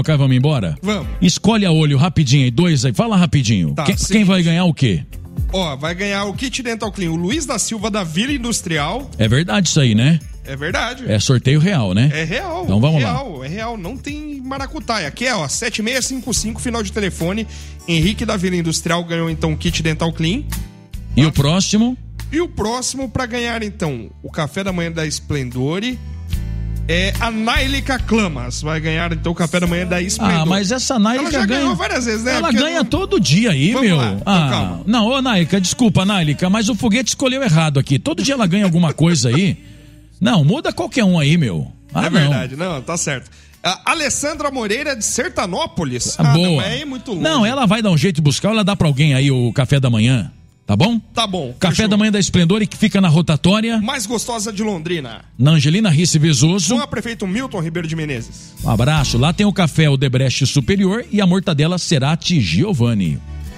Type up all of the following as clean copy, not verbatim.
Vamos embora? Vamos. Escolhe a olho rapidinho aí, 2 aí. Fala rapidinho. Tá, Quem vai ganhar o quê? Ó, vai ganhar o kit Dental Clean, o Luiz da Silva da Vila Industrial. É verdade isso aí, né? É verdade. É sorteio real, né? É real. Então vamos lá. lá. É real, não tem maracutaia. Aqui é, ó, 7655, final de telefone. Henrique da Vila Industrial ganhou então o kit Dental Clean. E o próximo? E o próximo pra ganhar então o café da manhã da Splendore é a Náilica Clamas. Vai ganhar então o café da manhã da Splendore. Ah, mas essa Náilica ela já ganha ganhou várias vezes, né? Ela Porque ganha todo dia aí, Vamos meu. lá, então, calma. Não, ô Náilica, desculpa, Náilica, mas o foguete escolheu errado aqui. Todo dia ela ganha alguma coisa aí. Não, muda qualquer um aí, meu. É verdade, não, tá certo. A Alessandra Moreira de Sertanópolis. Boa. Não é muito longe. Não, ela vai dar um jeito de buscar, ela dá pra alguém aí o café da manhã. Tá bom? Tá bom. Café fechou. da manhã da Esplendor, que fica na rotatória. Mais gostosa de Londrina. Na Angelina Risse Vezoso. Com a prefeito Milton Ribeiro de Menezes. Um abraço. Lá tem o café Odebrecht Superior e a mortadela Cerati Giovanni.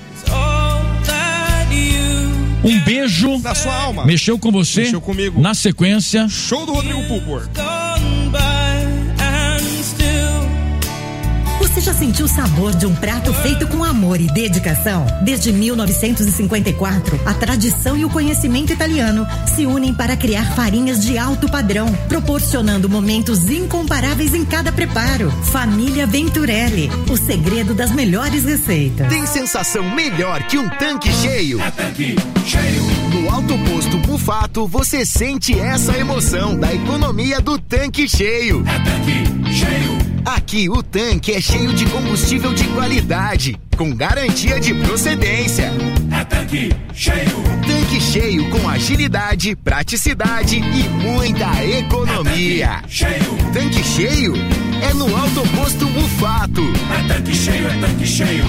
Um beijo. Na sua alma. Mexeu com você? Mexeu comigo. Na sequência. Show do Rodrigo Pulpor. Você já sentiu o sabor de um prato feito com amor e dedicação? Desde 1954, a tradição e o conhecimento italiano se unem para criar farinhas de alto padrão, proporcionando momentos incomparáveis em cada preparo. Família Venturelli, o segredo das melhores receitas. Tem sensação melhor que um tanque cheio? É tanque cheio. No Alto Posto Mufato, você sente essa emoção da economia do tanque cheio. É tanque cheio. Aqui o tanque é cheio de combustível de qualidade, com garantia de procedência. É tanque cheio. Tanque cheio com agilidade, praticidade e muita economia. É tanque cheio. Tanque cheio é no Alto Posto Mufato. É tanque cheio, é tanque cheio.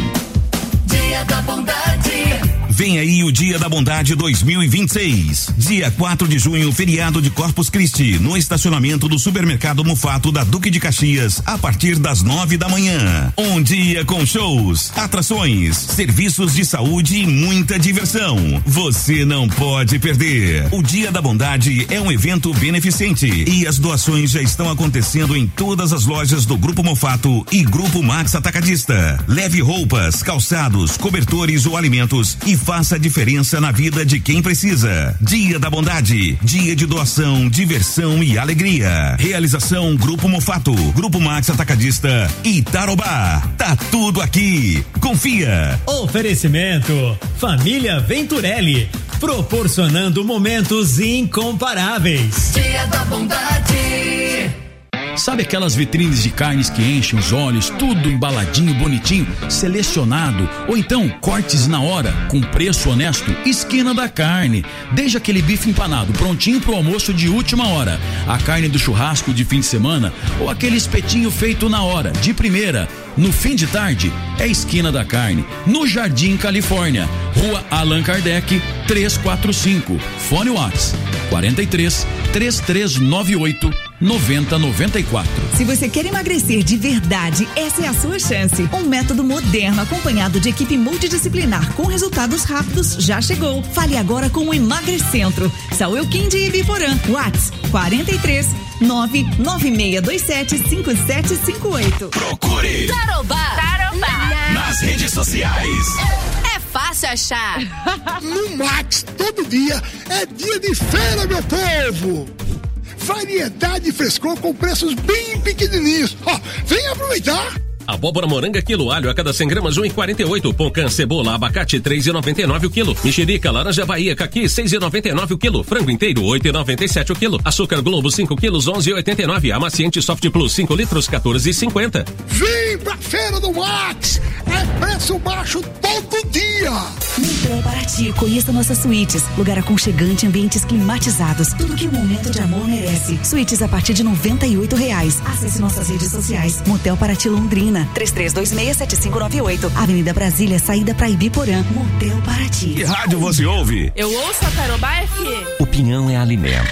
Dia da Bondade. Vem aí o Dia da Bondade 2026. Dia 4 de junho, feriado de Corpus Christi, no estacionamento do supermercado Mufato da Duque de Caxias, a partir das 9 da manhã. Um dia com shows, atrações, serviços de saúde e muita diversão. Você não pode perder. O Dia da Bondade é um evento beneficente e as doações já estão acontecendo em todas as lojas do Grupo Mufato e Grupo Max Atacadista. Leve roupas, calçados, cobertores ou alimentos e faça a diferença na vida de quem precisa. Dia da Bondade, dia de doação, diversão e alegria. Realização Grupo Mufato, Grupo Max Atacadista e Tarobá. Tá tudo aqui. Confia. Oferecimento Família Venturelli, proporcionando momentos incomparáveis. Dia da Bondade. Sabe aquelas vitrines de carnes que enchem os olhos, tudo embaladinho, bonitinho, selecionado, ou então cortes na hora, com preço honesto? Esquina da Carne. Desde aquele bife empanado, prontinho pro almoço de última hora, a carne do churrasco de fim de semana, ou aquele espetinho feito na hora, de primeira. No fim de tarde, é Esquina da Carne, no Jardim Califórnia, Rua Allan Kardec, 345. Fone Whats 43 3398 9094. Se você quer emagrecer de verdade, essa é a sua chance. Um método moderno acompanhado de equipe multidisciplinar com resultados rápidos já chegou. Fale agora com o Emagrecentro. Saúl Quinde e Biporã. Whats 43 99627 5758. Procure Tarobá. nas redes sociais. É fácil achar. No Max, todo dia é dia de feira, meu povo. Variedade e frescor com preços bem pequenininhos. Ó, vem aproveitar. Abóbora moranga quilo, alho a cada 100 gramas 1,48. Pão cebola, abacate 3,99 o quilo. Mexerica, laranja Bahia, caqui 6,99 o quilo. Frango inteiro 8,97 o quilo. Açúcar Globo 5 quilos 11,89. Amaciante Soft Plus 5 litros 14,50. Vem pra feira do Max. É preço baixo todo dia. Motel Paraty, conheça nossas suítes. Lugar aconchegante, ambientes climatizados. Tudo que o momento de amor merece. Suítes a partir de R$98. Acesse nossas redes sociais. Motel Paraty Londrina. 33267598. Avenida Brasília, saída pra Ibiporã. Motel Paraty. Que rádio você ouve? Eu ouço a Tarobá FM. Opinião é alimento.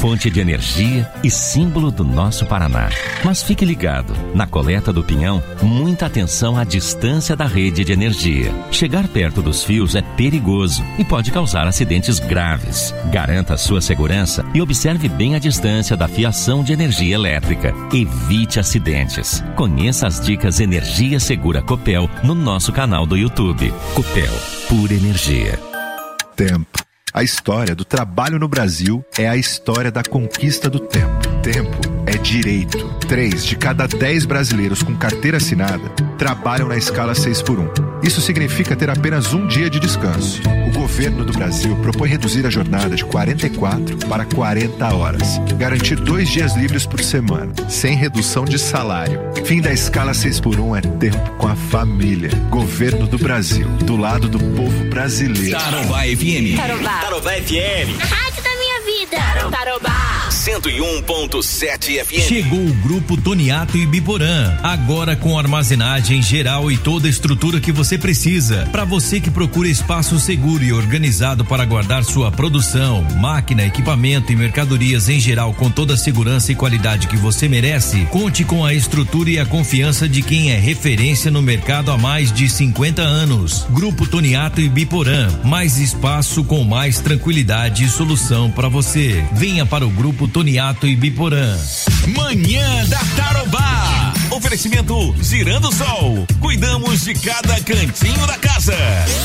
fonte de energia e símbolo do nosso Paraná. Mas fique ligado, na coleta do pinhão, muita atenção à distância da rede de energia. Chegar perto dos fios é perigoso e pode causar acidentes graves. Garanta a sua segurança e observe bem a distância da fiação de energia elétrica. Evite acidentes. Conheça as dicas Energia Segura Copel no nosso canal do YouTube. Copel, pura energia. Tempo. A história do trabalho no Brasil é a história da conquista do tempo. Tempo é direito. 3 de cada 10 brasileiros com carteira assinada trabalham na escala 6x1. Isso significa ter apenas um dia de descanso. O governo do Brasil propõe reduzir a jornada de 44 para 40 horas. Garantir 2 dias livres por semana, sem redução de salário. Fim da escala 6x1 é tempo com a família. Governo do Brasil, do lado do povo brasileiro. Tarobá FM. Tarobá FM. A rádio da minha vida. Tarobá. 101.7 FM. Chegou o Grupo Toniato e Biporã, agora com armazenagem geral e toda a estrutura que você precisa. Para você que procura espaço seguro e organizado para guardar sua produção, máquina, equipamento e mercadorias em geral com toda a segurança e qualidade que você merece, conte com a estrutura e a confiança de quem é referência no mercado há mais de 50 anos. Grupo Toniato e Biporã, mais espaço com mais tranquilidade e solução para você. Venha para o Grupo Toniato e Biporã. Manhã da Tarobá. Oferecimento Girando Sol. Cuidamos de cada cantinho da casa.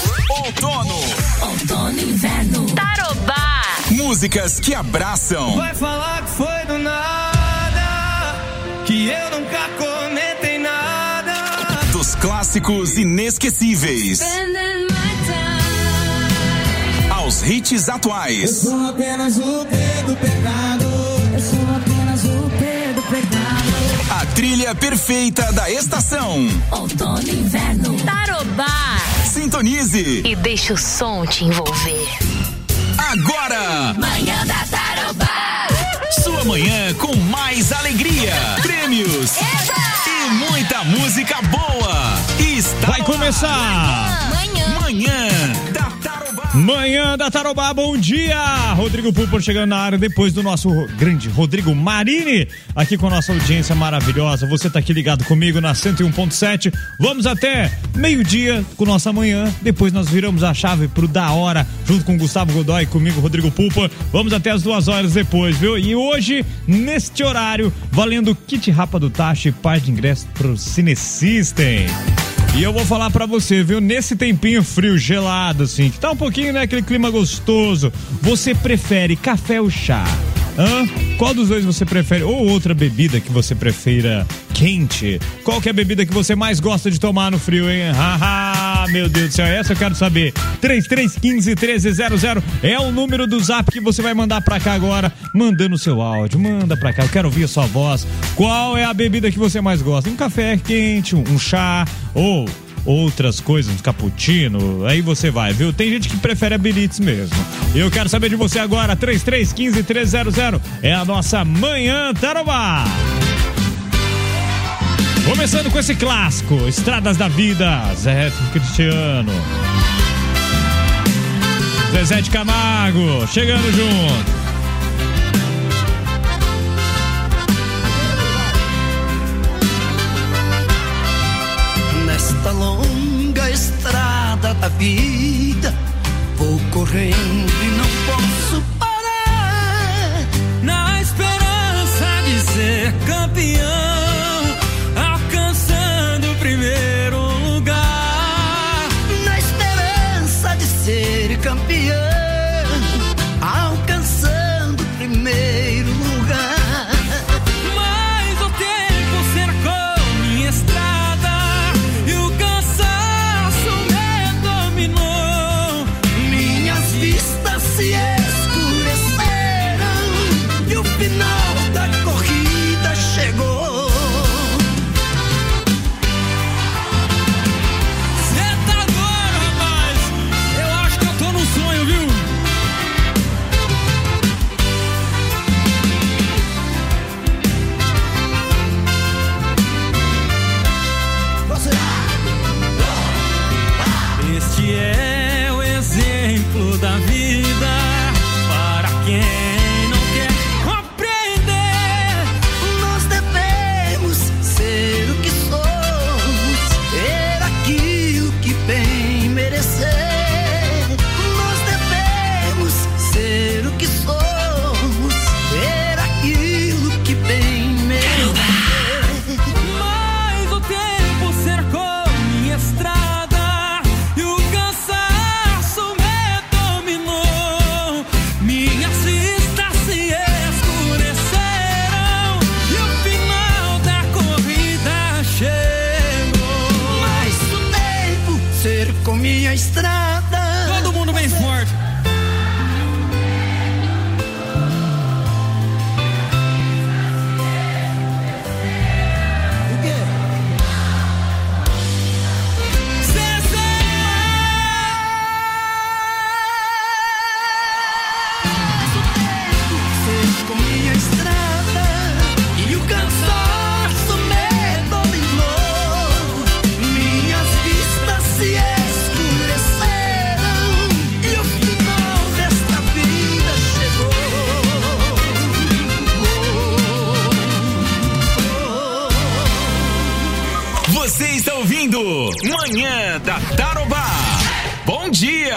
Outono e inverno. Tarobá. Músicas que abraçam. Vai falar que foi do nada, que eu nunca comentei nada. Dos clássicos inesquecíveis aos hits atuais. Eu sou apenas o Pedro Pecado. Eu sou apenas o Pedro Pecado. A trilha perfeita da estação. Outono e inverno. Tarobá. Sintonize e deixa o som te envolver. Agora, Manhã da Tarobá. Sua manhã com mais alegria, prêmios e muita música boa. Está vai começar. Manhã da Tarobá. Manhã da Tarobá, bom dia! Rodrigo Pulpo chegando na área depois do nosso grande Rodrigo Marini, aqui com a nossa audiência maravilhosa. Você tá aqui ligado comigo na 101.7. Vamos até meio-dia com nossa manhã. Depois nós viramos a chave pro Da Hora, junto com o Gustavo Godoy e comigo, Rodrigo Pulpo. Vamos até as 2 horas depois, viu? E hoje, neste horário, valendo kit Rapa do Tacho e par de ingressos pro Cine System. E eu vou falar pra você, viu? Nesse tempinho frio, gelado, assim, que tá um pouquinho, né? Aquele clima gostoso. Você prefere café ou chá? Qual dos dois você prefere? Ou outra bebida que você prefira quente? Qual que é a bebida que você mais gosta de tomar no frio, hein? Meu Deus do céu, essa eu quero saber. 3315-1300 é o número do zap que você vai mandar pra cá agora, mandando o seu áudio. Manda pra cá, eu quero ouvir a sua voz. Qual é a bebida que você mais gosta? Um café quente, um chá ou outras coisas, um cappuccino, aí você vai, viu? Tem gente que prefere a Belitz mesmo. Eu quero saber de você agora, 3315-1300 é a nossa Manhã Tarobá. Começando com esse clássico, Estradas da Vida, Zé Cristiano, Zezé de Camargo, chegando junto. Nesta longa estrada da vida, vou correndo e não posso parar, na esperança de ser campeão, alcançando o primeiro lugar. Na esperança de ser campeão, alcançando o primeiro lugar. Mas o tempo cercou minha estrada e o cansaço me dominou. Minhas vistas se minha estrada. Todo mundo bem forte. Você está ouvindo Manhã da Tarobá. Bom dia.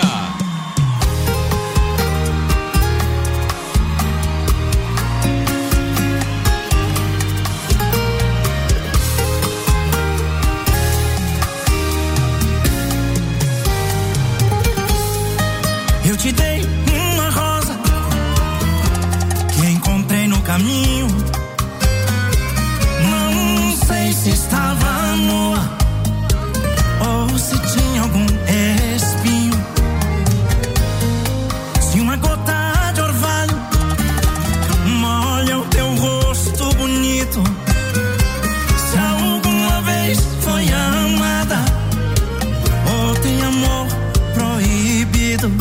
Eu te dei uma rosa que encontrei no caminho. Não sei se estava nua ou se tinha algum espinho. Se uma gota de orvalho molha o teu rosto bonito, se alguma vez foi amada ou tem amor proibido.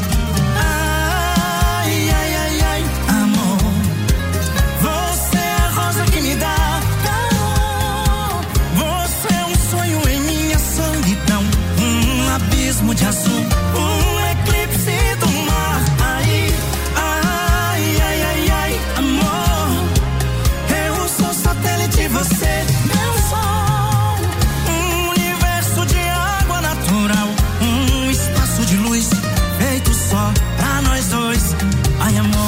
Ai, ai, ai, ai, amor, você é a rosa que me dá calor. Você é um sonho em minha solidão, um abismo de azul, um eclipse do mar. Ai, ai, ai, ai, ai, amor, eu sou satélite, você meu sol, um universo de água natural, um espaço de luz feito só pra nós dois. Ai, amor,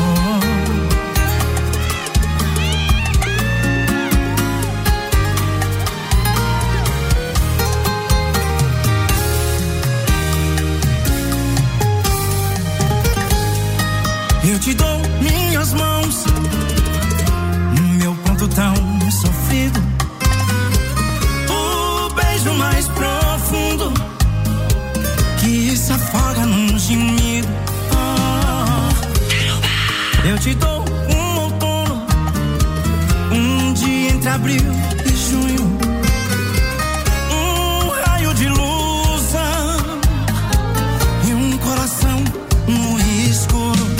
eu te dou minhas mãos, meu ponto tão sofrido, o beijo mais profundo que se afoga num gemido. Oh, eu te dou um outono, um dia entre abril e junho, um raio de luz e um coração no escuro.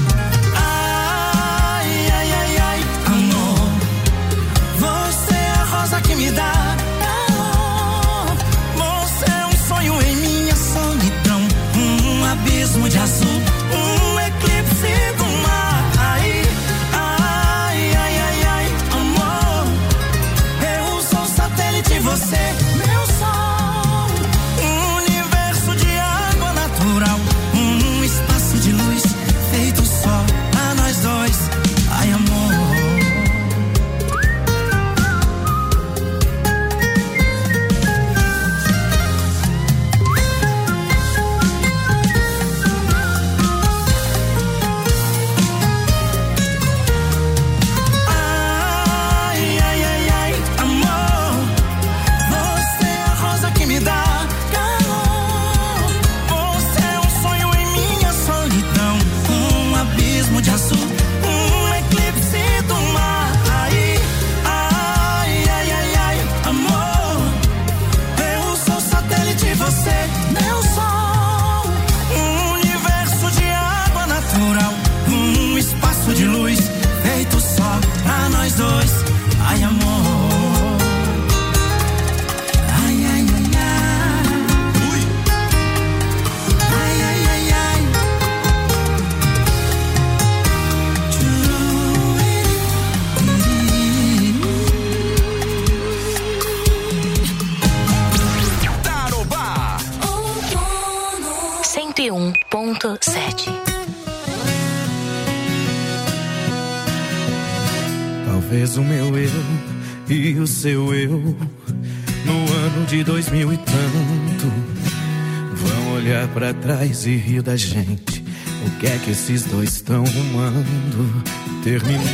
Ai, ai, ai, ai, amor, você é a rosa que me dá calor. Você é um sonho em minha solidão, um abismo de azul, um eclipse do mar. Ai, ai, ai, ai, ai, amor, eu sou satélite, você meu sol, um universo de água natural, um espaço de luz feito só pra nós dois. Ai, amor, ai, ai, ai, ai, amor, você é a rosa que me dá calor. Você é um sonho em minha solidão, um abismo de azul, um eclipse do mar. Ai, ai, ai, ai, ai, amor, eu sou satélite, você meu sol, um universo de água natural, um espaço de luz feito só pra nós dois. Ai, amor, ai, ai, ai, ai, ui, ai, ai, ai, ai, Tarobá. 101.7. Talvez o meu eu e o seu eu no ano de 2000 e tanto vão olhar pra trás e rir da gente. O que é que esses dois estão rumando, terminando?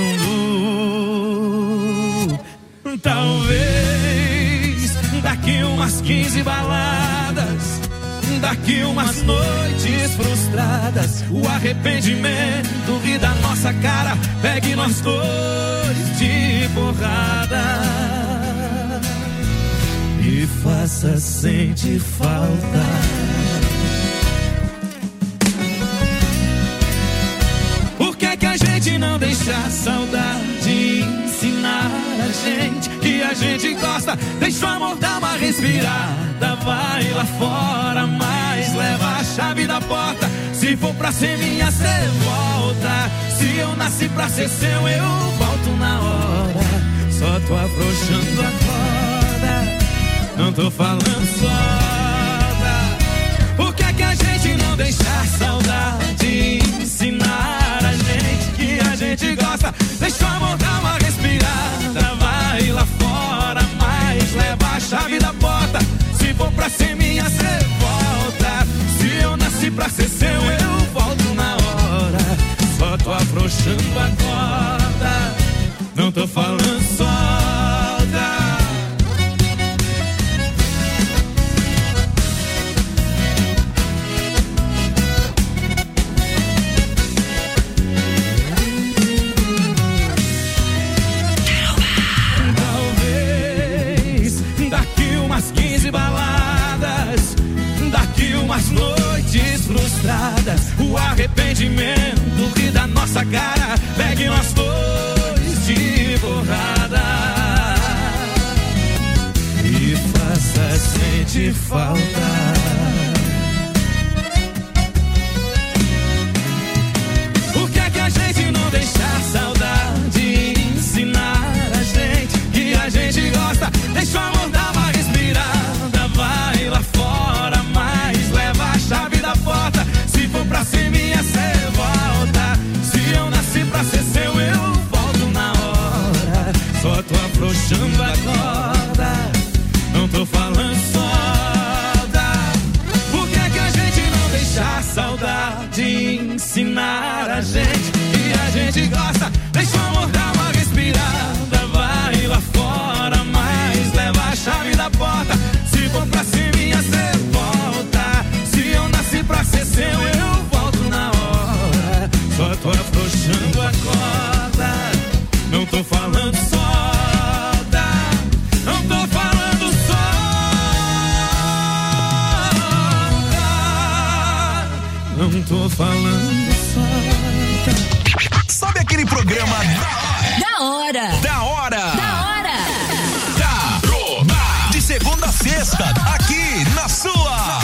Talvez daqui um umas 15 baladas, daqui umas noites frustradas. O arrependimento ri da nossa cara, pegue nós dois de porrada e faça sentir falta. Por que que a gente não deixa a saudade ensinar a gente que a gente gosta? Deixa o amor dar uma respirada, vai lá fora, mas leva a chave da porta. Se for pra ser minha, cê volta. Se eu nasci pra ser seu, eu volto na hora. Só tô afrouxando a corda, não tô falando solta. Por que que a gente não deixa a saudade ensinar a gente que a gente gosta? Deixa o amor dar uma respirada, vai lá fora, mas leva a chave da porta. Se for pra ser minha, cê volta. Se eu nasci pra ser seu, eu volto na hora. Só tô afrouxando a corda, não tô falando solta. Umas 15 baladas, daqui umas noites frustradas. O arrependimento ri da nossa cara, pegue nós dois de porrada e faça sentir falta. Por que que a gente não deixa a saudade ensinar a gente que a gente gosta? Deixa o amor dar uma respirada, vai lá fora, mas leva a chave da porta. Se for pra ser minha, cê volta. Se eu nasci pra ser seu, eu volto na hora. Só tô afrouxando a corda, não tô falando solta. Por que que a gente não deixa a saudade ensinar a gente que a gente gosta? Deixa o amor dar uma respirada, vai lá fora, mas leva a chave da porta. Se for pra ser minha, cê volta. Se eu nasci pra ser seu, eu volto na hora. Só tô afrouxando a corda, não tô falando solta. Não tô falando solta. Não tô falando solta. Sabe aquele programa Da hora. Da hora? Da hora. De segunda a sexta, aqui na sua.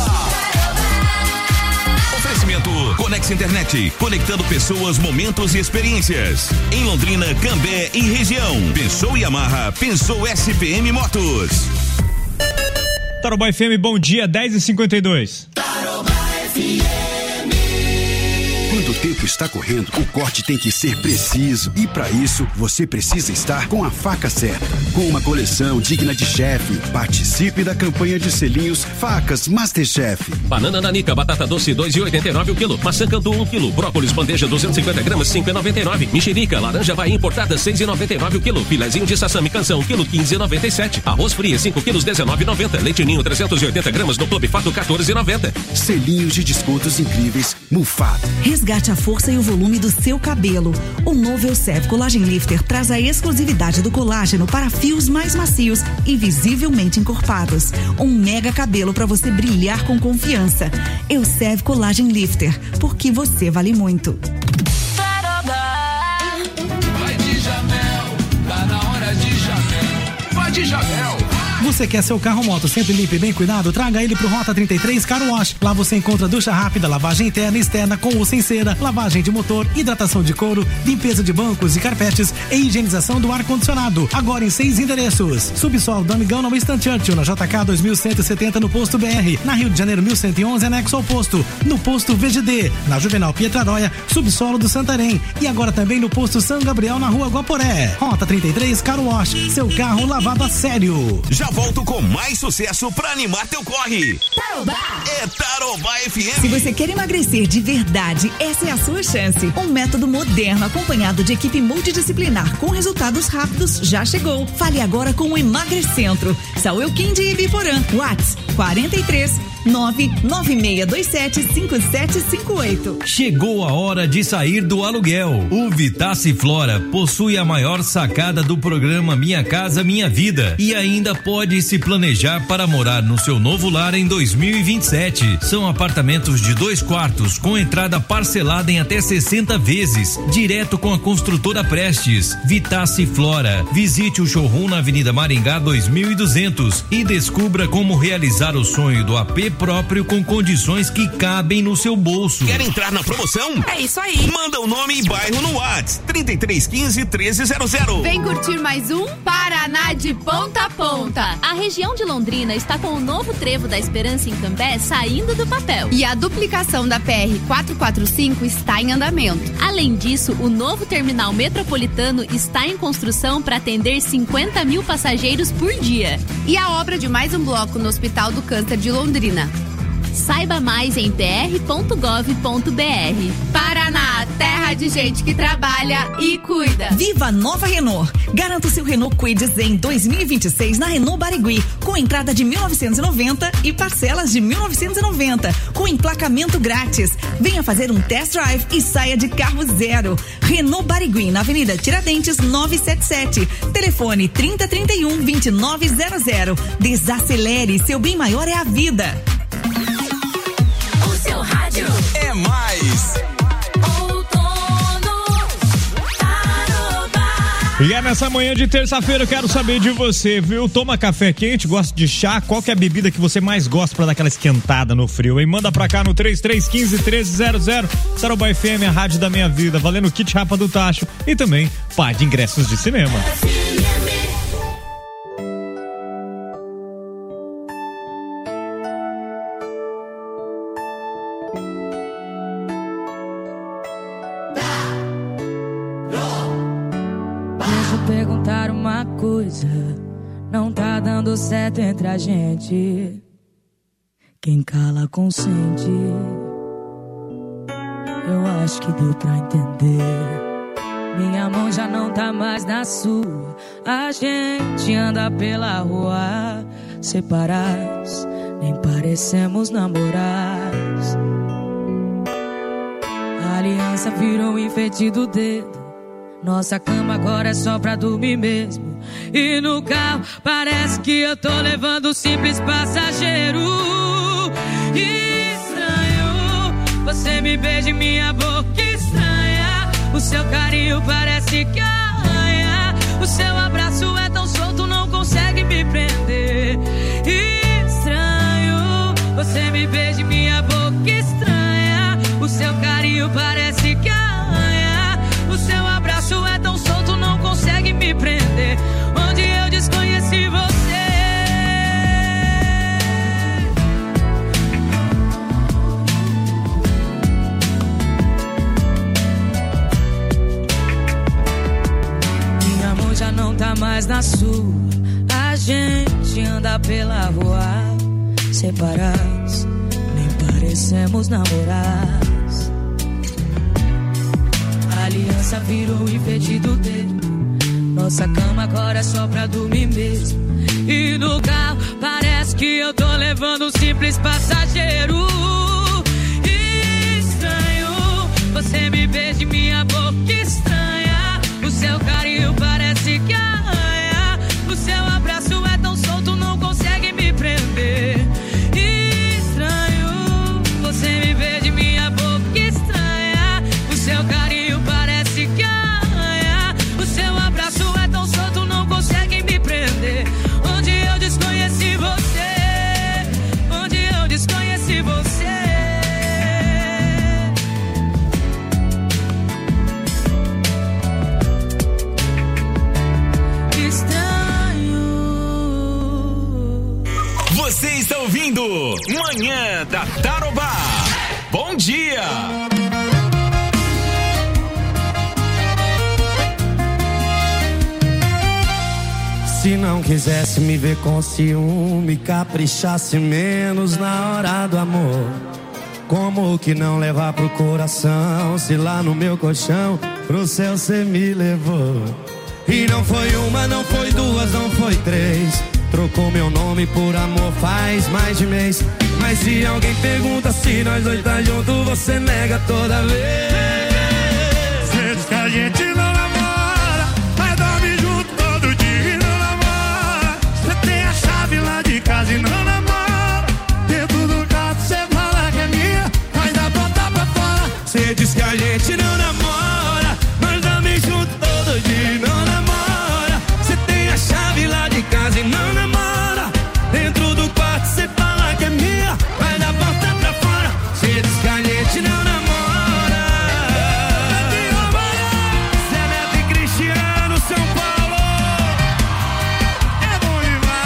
Oferecimento Conex Internet, conectando pessoas, momentos e experiências. Em Londrina, Cambé e região. Pensou Yamaha, pensou SPM Motos. Tarobá FM, bom dia, 10h52. Tarobá FM. Quando o tempo está correndo, o corte tem que ser preciso. E para isso, você precisa estar com a faca certa. Com uma coleção digna de chefe, participe da campanha de selinhos Facas Masterchef. Banana nanica, batata doce, 2,89 o quilo. Maçã Cantu, 1 quilo. Brócolis bandeja, 250 gramas, 5,99. Mexerica, laranja Bahia importada, 6,99 o quilo. Filezinho de sassami canção, 1 quilo, 15,97. Arroz fria, 5 quilos, 19,90. Leite ninho, 380 gramas, no Clube Fato, 14,90. Selinhos de descontos incríveis, Mufato. Resgate a força e o volume do seu cabelo. O novo Elseve Collagen Lifter traz a exclusividade do colágeno para fios mais macios e visivelmente encorpados. Um mega cabelo para você brilhar com confiança. Elseve Collagen Lifter, porque você vale muito. Vai de Jamel, tá na hora de Jamel. Vai de Jamel. Você quer seu carro moto sempre limpo e bem cuidado? Traga ele pro Rota 33 Car Wash. Lá você encontra ducha rápida, lavagem interna e externa com ou sem cera, lavagem de motor, hidratação de couro, limpeza de bancos e carpetes e higienização do ar-condicionado. Agora em 6 endereços. Subsolo do Amigão no Winston Churchill, na JK 2170 no Posto BR. Na Rio de Janeiro 1111, anexo ao posto. No Posto VGD. Na Juvenal Pietraróia, subsolo do Santarém. E agora também no Posto São Gabriel, na Rua Guaporé. Rota 33 Car Wash. Seu carro lavado a sério. Já volto com mais sucesso pra animar teu corre. Tarobá. É Tarobá FM. Se você quer emagrecer de verdade, essa é a sua chance. Um método moderno acompanhado de equipe multidisciplinar com resultados rápidos já chegou. Fale agora com o Emagrecentro. Saúl Quinde e Biporã. Whats 43 99627 5758. Chegou a hora de sair do aluguel. O Vitace Flora possui a maior sacada do programa Minha Casa Minha Vida e ainda pode se planejar para morar no seu novo lar em 2027. São apartamentos de 2 quartos com entrada parcelada em até 60 vezes, direto com a construtora Prestes. Vitace Flora. Visite o showroom na Avenida Maringá 2200 e descubra como realizar o sonho do AP próprio com condições que cabem no seu bolso. Quer entrar na promoção? É isso aí. Manda o nome e bairro no WhatsApp 3315-1300. Vem curtir mais um Paraná de ponta a ponta. A região de Londrina está com o novo trevo da Esperança em Cambé saindo do papel. E a duplicação da PR 445 está em andamento. Além disso, o novo terminal metropolitano está em construção para atender 50 mil passageiros por dia. E a obra de mais um bloco no Hospital do Câncer de Londrina. Saiba mais em pr.gov.br. Paraná, terra de gente que trabalha e cuida. Viva a nova Renault. Garanta o seu Renault Kwid Zen 2026 na Renault Barigui, com entrada de 1.990 e parcelas de 1.990, com emplacamento grátis. Venha fazer um test drive e saia de carro zero. Renault Barigui, na Avenida Tiradentes 977. Telefone 3031-2900. Desacelere, seu bem maior é a vida. O seu rádio é mais. E é nessa manhã de terça-feira eu quero saber de você, viu? Toma café quente, gosta de chá? Qual que é a bebida que você mais gosta pra dar aquela esquentada no frio, hein? Manda pra cá no 3315-1300. Tarobá FM, a rádio da minha vida, valendo kit Rapa do Tacho e também par de ingressos de cinema. Perguntar uma coisa, não tá dando certo entre a gente. Quem cala consente. Eu acho que deu pra entender. Minha mão já não tá mais na sua. A gente anda pela rua separados, nem parecemos namorados. A aliança virou um enfeite do dedo. Nossa cama agora é só pra dormir mesmo. E no carro parece que eu tô levando um simples passageiro. Estranho, você me beija em minha boca estranha. O seu carinho parece que arranha. O seu abraço é tão solto, não consegue me prender. Estranho, você me beija em minha boca estranha. O seu carinho parece que arranha. O seu abraço é tão solto, não consegue me prender. Onde eu desconheci você. Minha mão já não tá mais na sua. A gente anda pela rua separados, nem parecemos namorados. A aliança virou um enfeite do dedo. Nossa cama agora é só pra dormir mesmo. E no carro parece que eu tô levando um simples passageiro. Estranho, você me beija em minha boca estranha. O seu carinho parece que arranha. O seu abraço é tão solto, não consegue me prender. Estranho, você me beija em minha boca estranha. O seu carinho parece que arranha. O seu abraço é tão solto, não consegue me prender. Onde eu desconheci você. Onde eu desconheci você. Estranho. Você está ouvindo Manhã da Tarobá. Bom dia. Se não quisesse me ver com ciúme, caprichasse menos na hora do amor. Como que não levar pro coração, se lá no meu colchão pro céu cê me levou? E não foi uma, não foi duas, não foi três. Trocou meu nome por amor faz mais de mês. Mas se alguém pergunta se nós dois tá junto, você nega toda vez. Cê diz que a gente não namora, mas dorme junto todo dia e não namora. Cê tem a chave lá de casa e não namora. Dentro do carro cê fala que é minha, mas dá botar pra fora. Cê diz que a gente não namora, mas dorme junto todo dia e não namora. Cê tem a chave lá de casa e não namora. Dentro do quarto cê fala que é minha, mas dá botar pra fora. Cê diz que a gente não namora. Zé Neto e Cristiano, São Paulo. É bom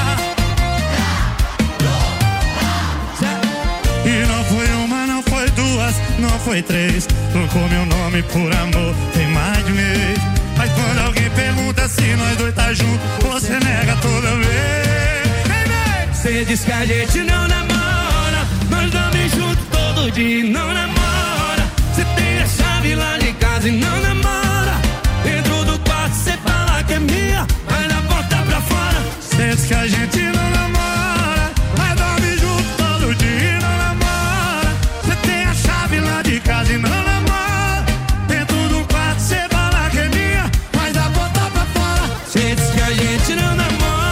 demais. E não foi uma, não foi duas, não foi três. Trocou meu nome por amor, tem mais de mês. Mas quando alguém pergunta se nós dois tá junto, você nega toda vez. Cê diz que a gente não namora, nós dormimos junto todo dia e não namora. Cê tem a chave lá de casa e não namora. Dentro do quarto cê fala que é minha, mas na porta pra fora. Cê diz que a gente não namora, mas dorme junto todo dia e não namora. Cê tem a chave lá de casa e não namora. Dentro do quarto cê fala que é minha, mas na porta pra fora. Cê diz que a gente não namora.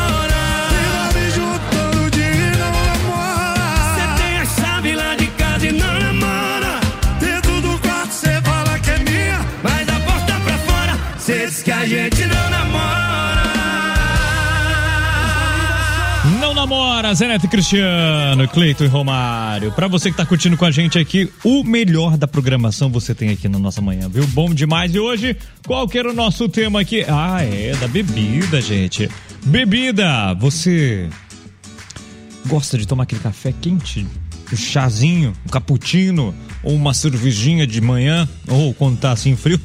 Que a gente não namora. Não namora, Zé Neto e Cristiano, Cleiton e Romário. Pra você que tá curtindo com a gente aqui, o melhor da programação você tem aqui na nossa manhã, viu? Bom demais. E hoje, qual que era o nosso tema aqui? Ah, é da bebida, gente. Bebida, você gosta de tomar aquele café quente? Um chazinho, um cappuccino ou uma cervejinha de manhã, ou quando tá assim frio?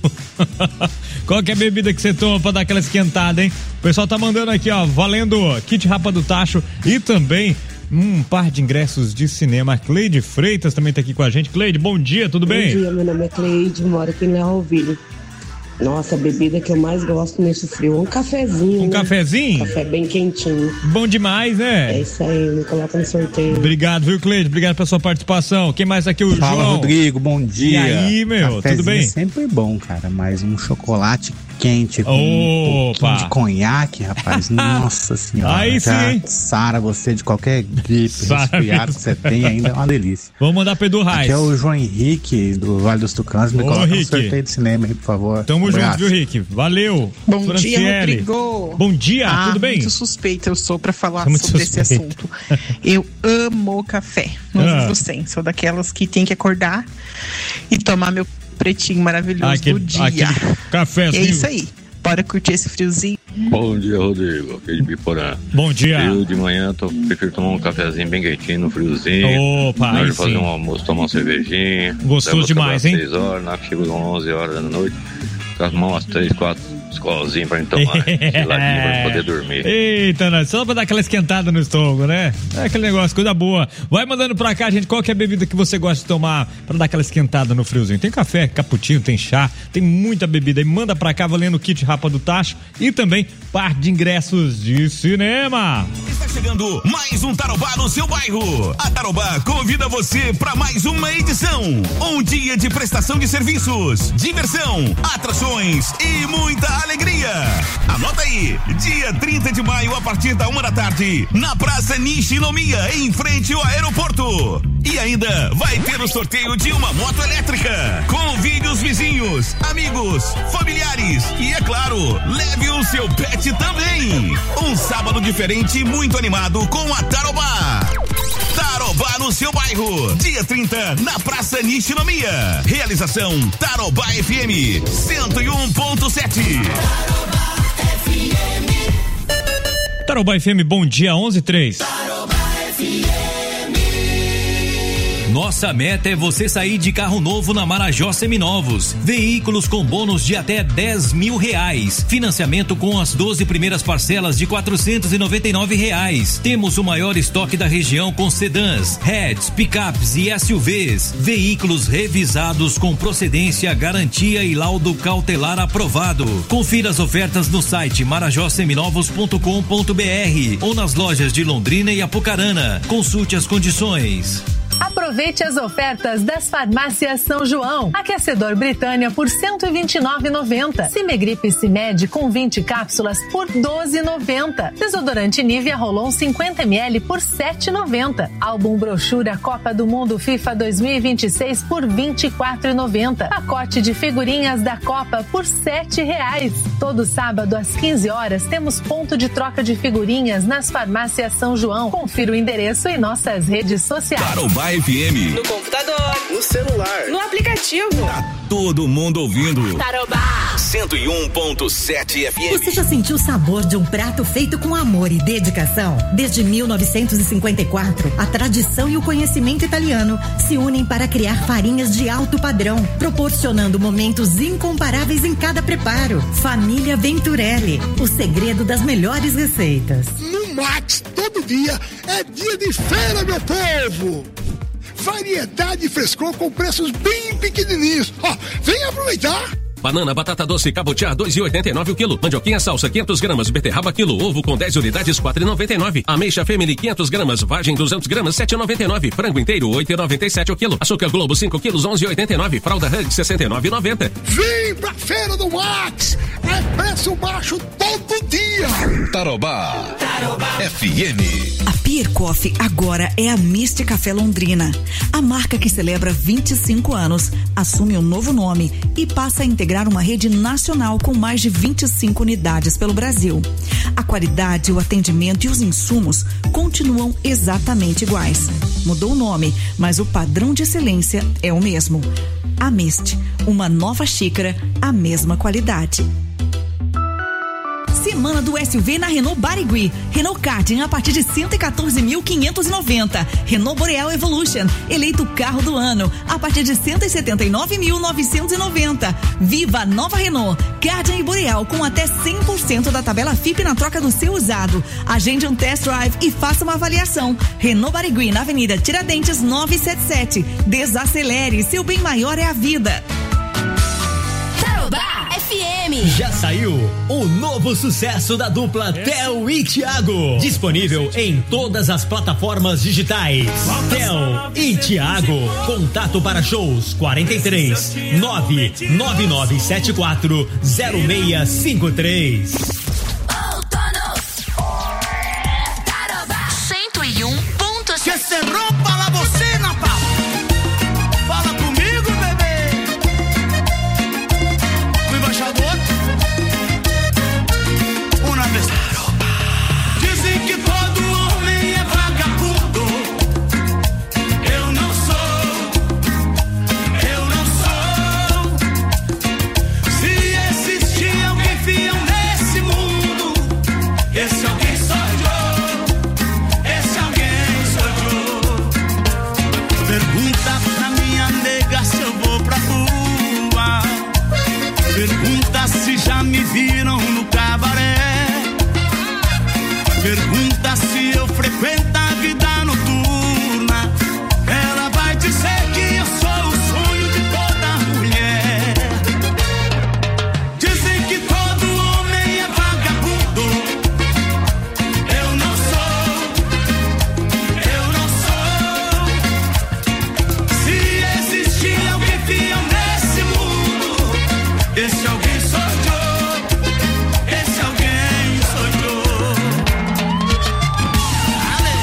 Qual que é a bebida que você toma pra dar aquela esquentada, hein? O pessoal tá mandando aqui, ó, valendo kit Rapa do Tacho e também um par de ingressos de cinema. Cleide Freitas também tá aqui com a gente. Cleide, bom dia, tudo bem? Bom dia, meu nome é Cleide, moro aqui em Leovilho. Nossa, a bebida que eu mais gosto nesse frio é um cafezinho. Um cafezinho? Café bem quentinho. Bom demais, né? É isso aí, me coloca no sorteio. Obrigado, viu, Cleide? Obrigado pela sua participação. Quem mais aqui? O Fala, João. Rodrigo, bom dia. E aí, meu, cafezinho tudo bem? É sempre bom, cara, mas um chocolate quente com um pouquinho de conhaque, rapaz, nossa senhora. Aí sim. Sara você de qualquer gripe, resfriado que você tem, ainda é uma delícia. Vamos mandar pro Edu Reis. Aqui é o João Henrique, do Vale dos Tucanos, me coloca no sorteio de cinema aí, por favor. Tamo junto, viu, Rick? Valeu. Bom Franciele. dia, Rodrigo. Bom dia, tudo bem? Muito suspeita eu sou pra falar sobre esse assunto. Eu amo café, não vivo sem. Sou daquelas que tem que acordar e tomar meu pretinho maravilhoso do dia. Cafézinho. É isso aí. Bora curtir esse friozinho. Bom dia, Rodrigo. Aqui de Biporã. Bom dia. Eu de manhã prefiro tomar um cafezinho bem quentinho, no friozinho. Opa, na hora aí de fazer sim. um almoço, tomar uma cervejinha. Gostoso demais, hein? 6 horas, na chego às 11 horas da noite. Tomar umas 3, 4 escolazinhas pra gente tomar. Geladinho pra poder dormir. Eita, só pra dar aquela esquentada no estômago, né? É aquele negócio, coisa boa. Vai mandando pra cá, gente, qual que é a bebida que você gosta de tomar pra dar aquela esquentada no friozinho? Tem café, cappuccino, tem chá, tem muita bebida. E manda pra cá valendo o kit Rapa do Tacho e também par de ingressos de cinema. Está chegando mais um Tarobá no seu bairro. A Tarobá convida você para mais uma edição. Um dia de prestação de serviços, diversão, atrações e muita alegria. Anota aí, dia 30 de maio a partir da 1 da tarde, na Praça Nishinomiya, em frente ao aeroporto. E ainda vai ter o sorteio de uma moto elétrica. Convide os vizinhos, amigos, familiares e, é claro, leve o seu pet também. Um sábado diferente e muito animado com a Tarobá. Tarobá no seu bairro, dia 30, na Praça Nishinomiya. Realização Tarobá FM 101.7. Tarobá FM, bom dia, 11:03. Nossa meta é você sair de carro novo na Marajó Seminovos. Veículos com bônus de até R$10.000. Financiamento com as 12 primeiras parcelas de R$499. Temos o maior estoque da região com sedãs, hatches, picapes e SUVs. Veículos revisados com procedência, garantia e laudo cautelar aprovado. Confira as ofertas no site marajoseminovos.com.br ou nas lojas de Londrina e Apucarana. Consulte as condições. Aproveite as ofertas das farmácias São João. Aquecedor Britânia por R$129,90. Cimegripe Cimed com 20 cápsulas por R$12,90. Desodorante Nivea Rolon 50 ml por R$7,90. Álbum brochura Copa do Mundo FIFA 2026 por R$24,90. Pacote de figurinhas da Copa por R$7. Todo sábado às 15 horas temos ponto de troca de figurinhas nas farmácias São João. Confira o endereço em nossas redes sociais. Tarobá FM. No computador, no celular, no aplicativo. Tá todo mundo ouvindo. Tarobá 101.7 FM. Você já sentiu o sabor de um prato feito com amor e dedicação? Desde 1954, a tradição e o conhecimento italiano se unem para criar farinhas de alto padrão, proporcionando momentos incomparáveis em cada preparo. Família Venturelli, o segredo das melhores receitas. No Max, todo dia é dia de feira, meu povo! Variedade e frescor com preços bem pequenininhos. Ó, vem aproveitar! Banana, batata doce, cabotiá, 2,89 o quilo. Mandioquinha salsa, 500 gramas. Beterraba, quilo. Ovo com 10 unidades, 4,99. Ameixa Family, 500 gramas. Vagem, 200 gramas, 7,99. Frango inteiro, 8,97 o quilo. Açúcar Globo, 5 quilos, 11,89. Fralda Hug, 69,90. Vem pra Feira do Max! É preço baixo todo dia! Tarobá FM. A Pier Coffee agora é a Mist Café Londrina. A marca que celebra 25 anos assume um novo nome e passa a integrar uma rede nacional com mais de 25 unidades pelo Brasil. A qualidade, o atendimento e os insumos continuam exatamente iguais. Mudou o nome, mas o padrão de excelência é o mesmo. A Mist, uma nova xícara, a mesma qualidade. Semana do SUV na Renault Barigui. Renault Karting a partir de 114.590. Renault Boreal Evolution, eleito carro do ano, a partir de 179.990. Viva a nova Renault Karting e Boreal com até 100% da tabela FIP na troca do seu usado. Agende um test drive e faça uma avaliação. Renault Barigui na Avenida Tiradentes 977. Desacelere, seu bem maior é a vida. Tarobá FM. Já saiu o novo sucesso da dupla Theo e Thiago. Disponível em todas as plataformas digitais. Theo e Thiago. Contato para shows 43 99974 0653. Tarobá 101.7. Que se rompa la bocina, pa. Fala comigo, bebê. O embaixador. Uma vez. Dizem que todo homem é vagabundo. Eu não sou. Se existir alguém fiel nesse mundo, esse alguém sou eu. Esse alguém sou eu. Pergunta pra minha nega se eu vou pra rua. Pergunta se já me viram no cabaré. Pergunta se eu frequento a vida noturna. Ela vai dizer que eu sou o sonho de toda mulher. Dizem que todo homem é vagabundo. Eu não sou. Se existir alguém fiel nesse mundo, esse alguém sou eu. Esse alguém sou eu.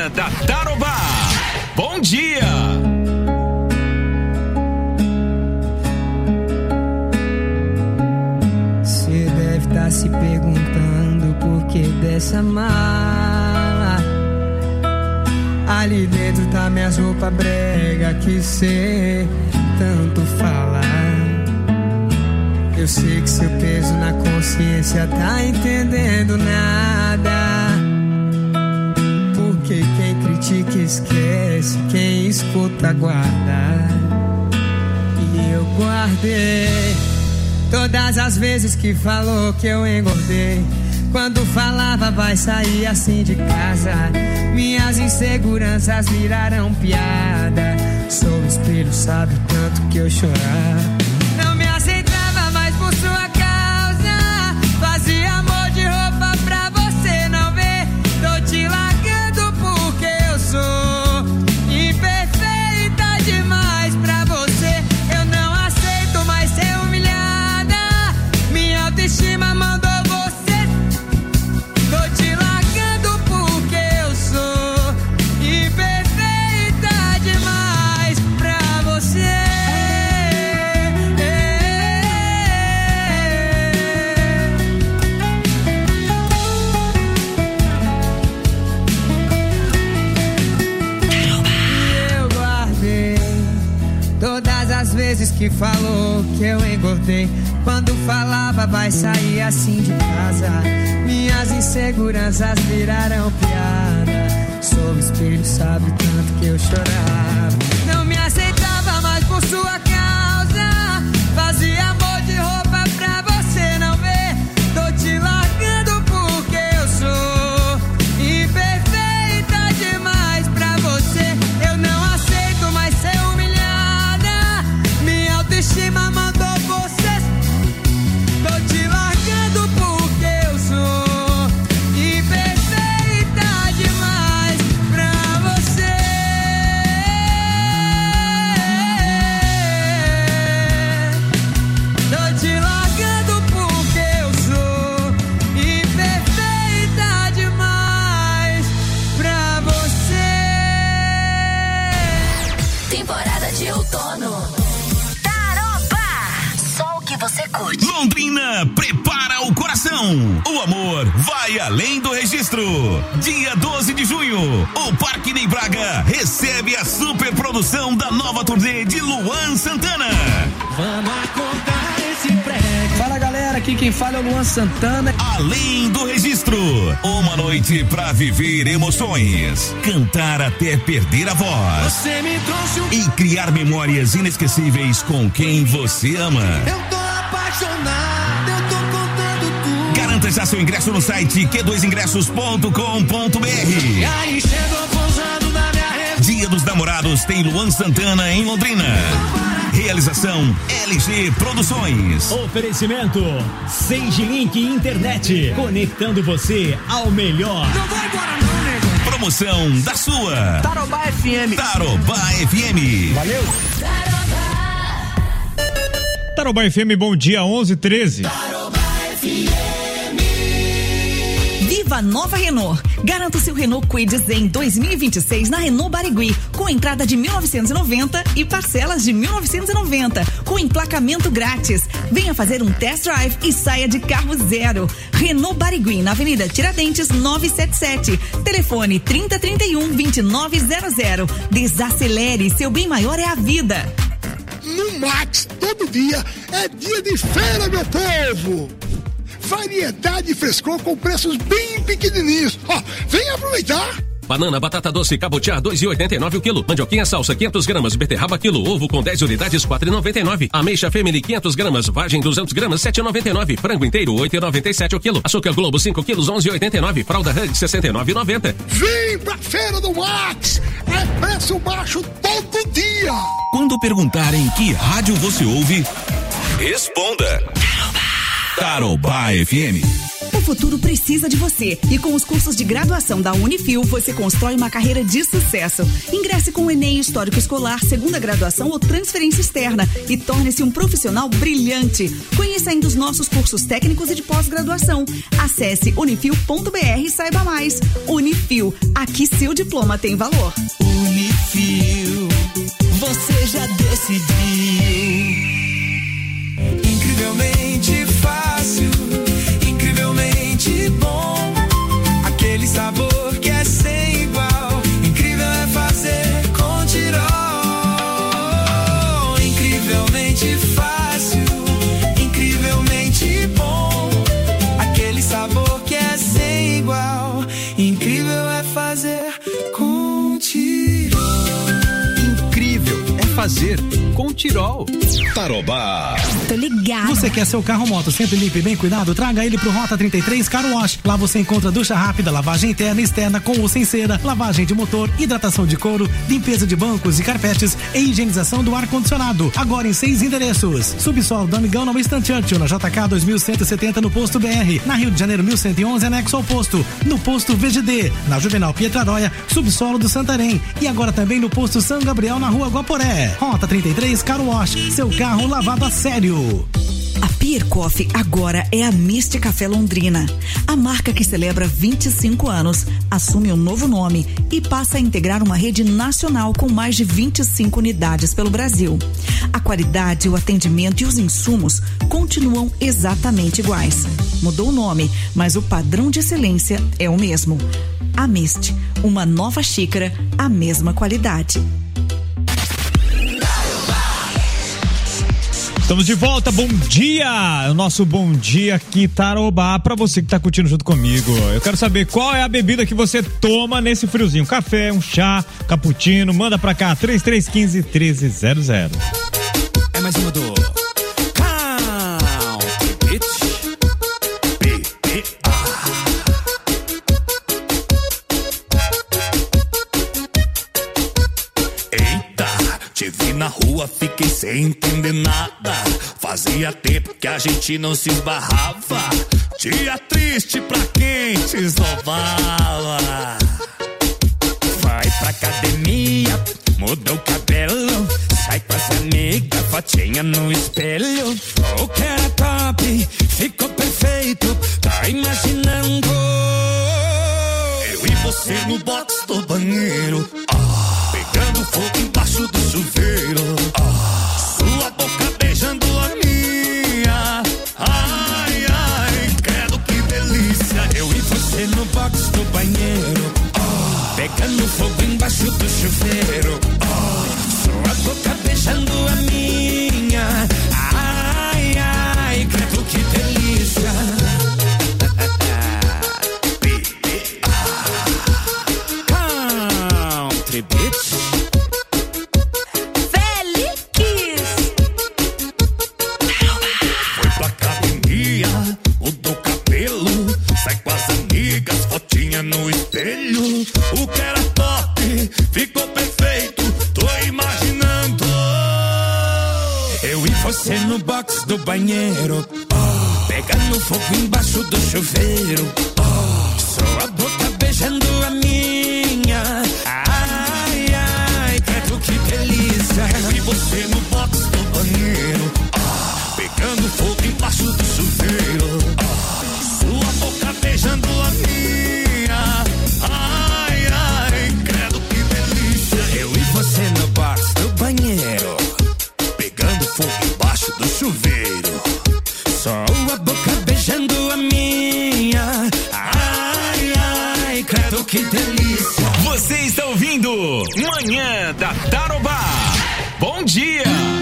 dia da Tarobá. Bom dia! Você deve estar se perguntando por que dessa mala. Ali dentro tá minhas roupas brega que cê tanto fala. Eu sei que seu peso na consciência tá entendendo nada. Porque quem critica esquece, quem escuta guarda. E eu guardei todas as vezes que falou que eu engordei. Quando falava vai sair assim de casa, minhas inseguranças viraram piada. Sou espelho, sabe o tanto que eu chorava. Não me aceitava mais por sua causa. Fazia amor de roupa pra você não ver. Tô te largando porque eu sou imperfeita demais pra você. Eu não aceito mais ser humilhada. Minha autoestima mandou você. Tô te largando porque eu sou imperfeita demais pra você. Eu guardei todas as vezes que falou que eu engordei. Quando falava vai sair assim de casa, minhas inseguranças viraram piada. Sou espelho, sabe o tanto que eu chorava. Não me aceitava mais por sua causa. Fazia amor de roupa pra você não ver. Tô te largando porque eu sou imperfeita demais pra você. Eu não aceito mais ser humilhada. Minha autoestima mandou você. Tô te largando porque eu sou imperfeita demais pra você. Tô te largando porque eu sou imperfeita demais pra você. Temporada de outono. Taroba! Só o que você curte. Londrina, prepara o coração. O amor vai além do registro. Dia 12 de junho, o Parque Ney Braga recebe a super produção da nova turnê de Luan Santana. Vamos acordar esse prédio. Fala galera, aqui quem fala é o Luan Santana. Além do registro, uma noite pra viver emoções, cantar até perder a voz Você me trouxe e criar memórias inesquecíveis com quem você ama. Eu tô apaixonado, eu tô contando tudo. Garanta já seu ingresso no site q2ingressos.com.br. E aí chegou pousando na minha rede. Dia dos Namorados tem Luan Santana em Londrina. Realização LG Produções. Oferecimento Sage Link Internet, conectando você ao melhor. Não vai embora não, nego. Promoção da sua Tarobá FM. Tarobá FM. Valeu. Tarobá FM, bom dia, 11:13. Viva a nova Renault. Garanta o seu Renault Kwid Zen 2026 na Renault Barigui, com entrada de 1.990 e parcelas de 1.990, com emplacamento grátis. Venha fazer um test drive e saia de carro zero. Renault Barigui, na Avenida Tiradentes 977. Telefone 3031-2900. Desacelere, seu bem maior é a vida. No Max, todo dia é dia de feira, meu povo! Variedade e frescor com preços bem pequenininhos. Ó, vem aproveitar! Banana, batata doce, cabotiá, 2,89 o quilo. Mandioquinha salsa, 500 gramas. Beterraba, quilo. Ovo com 10 unidades, 4,99. Ameixa Family, 500 gramas. Vagem, 200 gramas, 7,99. Frango inteiro, 8,97 o quilo. Açúcar Globo, 5 quilos, 11,89. Fralda Hug, 69,90. Vem pra Feira do Max! É preço baixo todo dia! Quando perguntarem que rádio você ouve, responda. Tarobá FM. futuro precisa de você. E com os cursos de graduação da Unifil, você constrói uma carreira de sucesso. Ingresse com o Enem Histórico Escolar, segunda graduação ou transferência externa e torne-se um profissional brilhante. Conheça ainda os nossos cursos técnicos e de pós-graduação. Acesse unifil.br e saiba mais. Unifil, aqui seu diploma tem valor. Unifil, você já decidiu. Incrivelmente fácil, incrivelmente bom. Aquele sabor que é sem igual. Incrível é fazer com Tirol. Incrivelmente fácil, incrivelmente bom. Aquele sabor que é sem igual. Incrível é fazer com Tirol. Incrível é fazer com Tirol. Tarobá. Tô ligado. Você quer seu carro moto sempre limpo e bem cuidado? Traga ele pro Rota 33 Car Wash. Lá você encontra ducha rápida, lavagem interna e externa com ou sem cera, lavagem de motor, hidratação de couro, limpeza de bancos e carpetes e higienização do ar-condicionado. Agora em 6 endereços. Subsolo do Amigão na Winston Churchill, na JK 2170 no Posto BR. Na Rio de Janeiro 1111, anexo ao posto. No Posto VGD. Na Juvenal Pietraróia, subsolo do Santarém. E agora também no Posto São Gabriel, na Rua Guaporé. Rota 33 Car Wash. Seu carro lavado a sério. A Pier Coffee agora é a Mist Café Londrina. A marca que celebra 25 anos assume um novo nome e passa a integrar uma rede nacional com mais de 25 unidades pelo Brasil. A qualidade, o atendimento e os insumos continuam exatamente iguais. Mudou o nome, mas o padrão de excelência é o mesmo. A Mist, uma nova xícara, a mesma qualidade. Estamos de volta, bom dia! O nosso bom dia aqui, Tarobá, pra você que tá curtindo junto comigo. Eu quero saber qual é a bebida que você toma nesse friozinho. Café, um chá, cappuccino, manda pra cá, 3315-1300. É mais uma do Te vi na rua, fiquei sem entender nada. Fazia tempo que a gente não se esbarrava. Dia triste pra quem se esnobava. Vai pra academia, muda o cabelo, sai com as amigas, fotinha no espelho. O que era top, ficou perfeito, tá imaginando? Eu e você no box do banheiro, pegando fogo embaixo do chuveiro, sua boca beijando a minha. Ai, ai, credo que delícia. Eu e você no box do banheiro, pegando fogo embaixo do chuveiro, sua boca beijando a minha. Ai, ai, credo que delícia. Country bitch. Foi pra academia, mudou o cabelo, sai com as amigas, fotinha no espelho. O que era top, ficou perfeito, tô imaginando. Eu e você no box do banheiro, pegando fogo embaixo do chuveiro, sua boca beijando a minha. Ai, ai, credo que delícia. Eu e você no box do banheiro, pegando fogo embaixo do chuveiro, sua boca beijando a minha. Ai, ai, credo que delícia. Eu e você no box do banheiro, pegando fogo embaixo do chuveiro, só a boca beijando a minha. Ai, ai, credo que delícia. Você está ouvindo Manhã da Tarobá. Bom dia!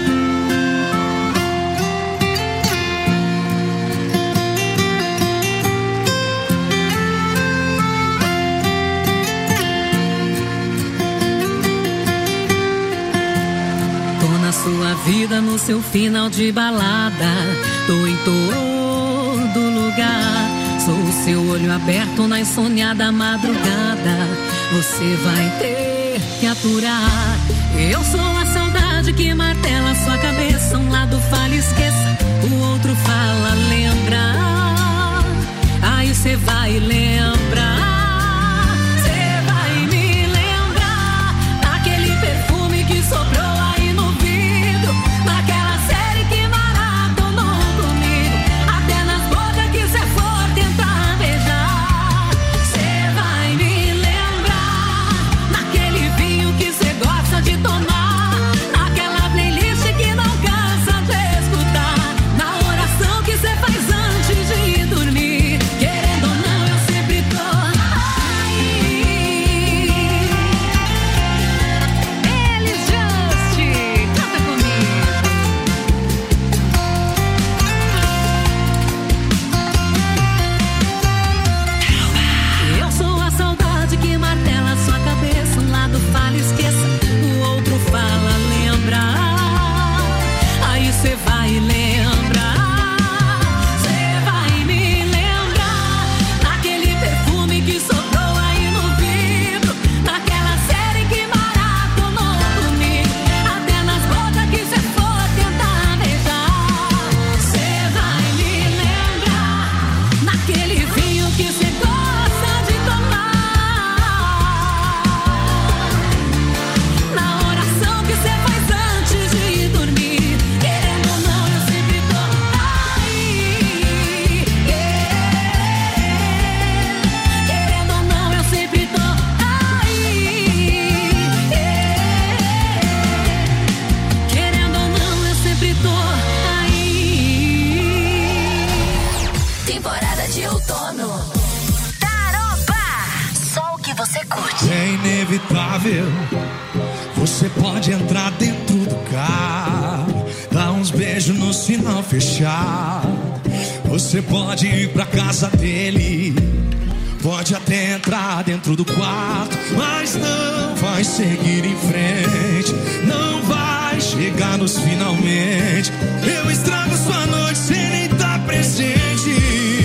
Tô na sua vida, no seu final de balada. Tô em todo lugar. Sou o seu olho aberto na insônia madrugada. Você vai ter que aturar. Eu sou a saudade que martela sua cabeça. Um lado fala esqueça, o outro fala lembra. Aí cê vai lembrar, cê vai me lembrar daquele perfume que sobrou aí no vidro, naquela série que maratonou comigo, até nas bocas que cê for tentar beijar. Cê vai me lembrar naquele vinho que cê gosta de tomar, naquela playlist que não cansa de escutar, na oração que cê faz antes de ir dormir. Querendo ou não, eu sempre tô aí. Elis Just, canta comigo. Eu sou a saudade que martela sua cabeça. Um lado fala, esqueça, o outro fala, lembra. Aí cê vai lembrar, cê vai me lembrar daquele perfume que sobrou aí no vidro, naquela série que maratonou comigo, até nas bocas que cê for tentar beijar. Cê vai me lembrar naquele vinho que cê gosta de tomar, na oração que cê faz antes de ir dormir. Querendo ou não, eu sempre tô aí. Querendo ou não, eu sempre tô aí. Querendo ou não, eu sempre tô aí. Temporada de outono. Taroba, só o que você curte. É inevitável. Você pode entrar dentro do carro, dar uns beijos no sinal fechado. Você pode ir pra casa dele, pode até entrar dentro do quarto, mas não vai seguir em frente, não vai chegar nos finalmente. Eu estrago sua noite sem nem estar presente.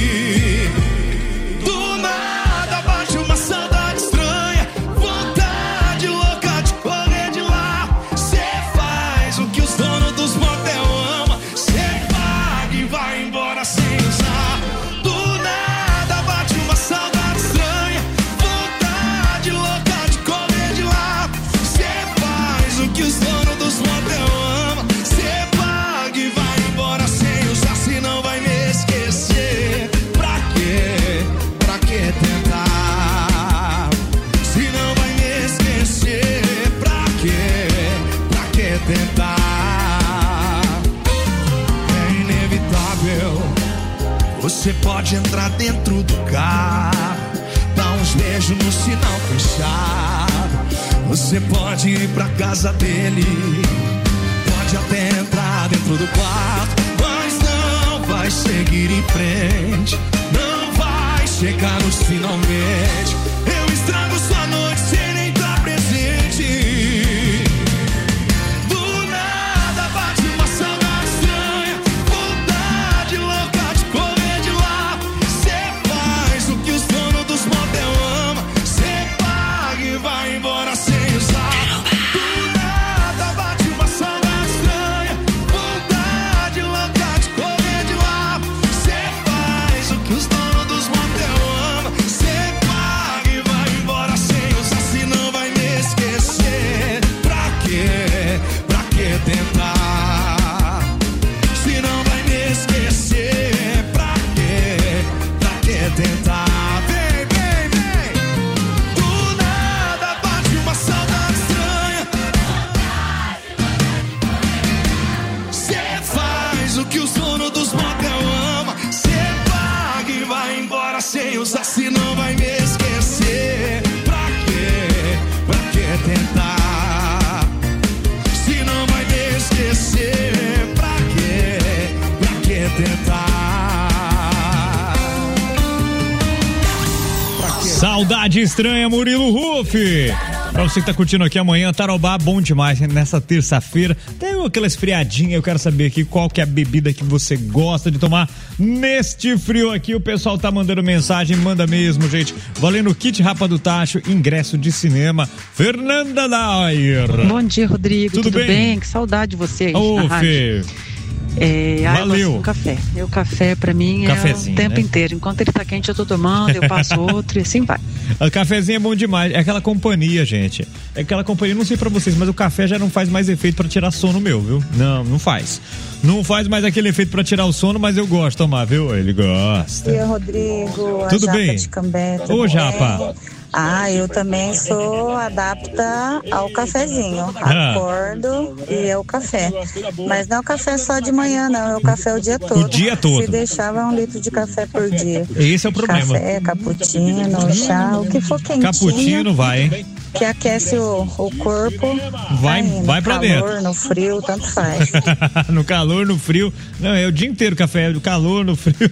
Do nada bate uma saudade estranha, vontade louca de correr de lá. Cê faz o que os donos dos motel amam, cê paga e vai embora sem usar. Do nada bate uma saudade estranha, vontade louca de correr de lá. Cê faz o que os donos dos motel amam, cê paga e vai embora sem usar. Se não vai me esquecer, pra quê? Pra que tentar? Se não vai me esquecer, pra quê? Pra que tentar? É inevitável. Você pode entrar dentro do carro, dar uns beijos no sinal fechado. Você pode ir pra casa dele, pode até entrar dentro do quarto, mas não vai seguir em frente, não vai chegar nos finalmente. Eu estrago sua noite sem nem estar presente. Do nada bate uma saudade estranha, vontade louca de correr de lá. Cê faz o que os donos dos motel amam, cê paga e vai embora sem usar. Do nada bate uma saudade estranha, vontade louca de correr de lá. Cê faz o que os donos dos motel amam, cê paga e vai embora sem usar. Se não vai me esquecer, pra quê? Pra que tentar? Se não vai me esquecer, pra quê? Pra que tentar? Vem, vem, vem. Do nada bate uma saudade estranha, cê faz o que os donos dos motel amam, cê paga e vai embora sem usar. Se não vai me esquecer, pra quê? Pra que tentar? Se não vai me esquecer, pra quê? Pra que tentar? Pra que Saudade estranha, Murilo Ruff. Pra você que tá curtindo aqui amanhã, Tarobá, bom demais, né? Nessa terça-feira. Tem aquela esfriadinha, eu quero saber aqui qual que é a bebida que você gosta de tomar neste frio aqui. O pessoal tá mandando mensagem, manda mesmo, gente. Valendo kit Rapa do Tacho, ingresso de cinema. Fernanda Nair. Bom dia, Rodrigo. Tudo bem? Que saudade de você aí na rádio. Eu gosto do café. O café pra mim é o tempo inteiro. Enquanto ele tá quente, eu tô tomando, eu passo outro e assim vai. O cafezinho é bom demais. É aquela companhia, gente. É aquela companhia, não sei pra vocês, mas o café já não faz mais efeito pra tirar sono meu, viu? Não faz. Não faz mais aquele efeito pra tirar o sono, mas eu gosto de tomar, viu? Ele gosta. E Rodrigo, tudo a Japa bem? De Cambé, Ô, Japa. Eu também sou adapta ao cafezinho. Acordo e é o café. Mas não é o café só de manhã, não. É o café o dia todo. O dia todo. Se deixava 1 litro de café por dia. Esse é o problema. Café, cappuccino, chá, o que for quentinho. Cappuccino vai, hein? Que aquece o corpo. Vai pra dentro. No calor, no frio, tanto faz. No calor, no frio. Não, é o dia inteiro café, no calor, no frio.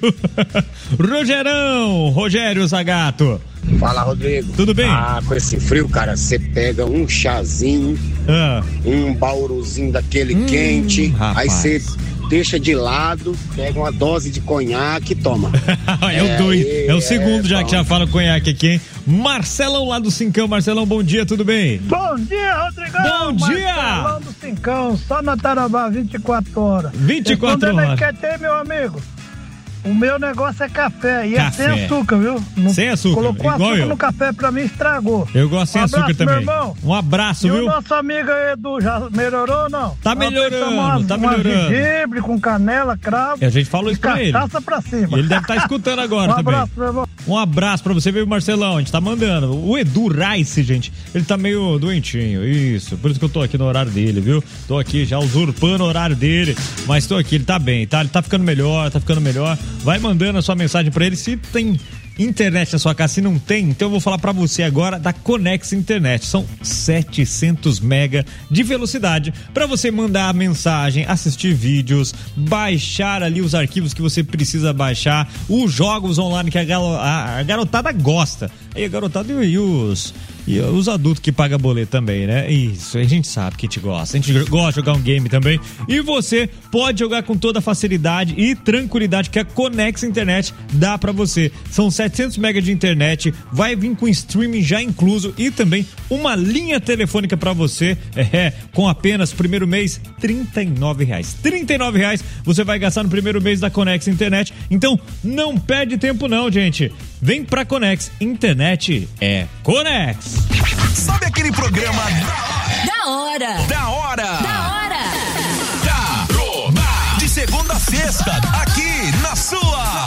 Rogério Zagato. Fala, Rodrigo. Tudo bem? Com esse frio, cara, você pega um chazinho, um bauruzinho daquele quente, rapaz. Aí você deixa de lado, pega uma dose de conhaque e toma. É o segundo já que já fala conhaque aqui, hein? Marcelão lá do Cincão. Marcelão, bom dia, tudo bem? Bom dia, Rodrigão. Bom dia. Marcelão do Cincão, só na Tarobá, 24 horas. 24 horas. Respondendo, meu amigo. O meu negócio é café e café. É sem açúcar, viu? Sem açúcar. Colocou igual açúcar eu. No café pra mim, estragou. Eu gosto sem açúcar também. Meu irmão. Um abraço, e viu? O nosso amigo Edu já melhorou ou não? Tá melhorando, tá melhorando. Gengibre com canela, cravo. E a gente falou isso pra ele. Cachaça pra cima. E ele deve estar escutando agora também. Abraço, meu irmão. Um abraço pra você, viu, Marcelão? A gente tá mandando. O Edu Rice, gente, ele tá meio doentinho. Isso, por isso que eu tô aqui no horário dele, viu? Tô aqui já usurpando o horário dele. Mas tô aqui, ele tá bem, tá? Ele tá ficando melhor, Vai mandando a sua mensagem pra ele se tem internet na sua casa. Se não tem, então eu vou falar pra você agora da Conex Internet. São 700 mega de velocidade pra você mandar mensagem, assistir vídeos, baixar ali os arquivos que você precisa baixar, os jogos online que a garotada gosta. E a garotada e os adultos que pagam boleto também, né? Isso, a gente sabe que a gente gosta. A gente gosta de jogar um game também. E você pode jogar com toda a facilidade e tranquilidade que a Conex Internet dá pra você. São 700 mega de internet, vai vir com streaming já incluso e também uma linha telefônica pra você, com apenas primeiro mês R$39. R$39 você vai gastar no primeiro mês da Conex Internet. Então, não perde tempo não, gente. Vem pra Conex. Internet é Conex. Sabe aquele programa Da hora. De segunda a sexta, aqui na sua.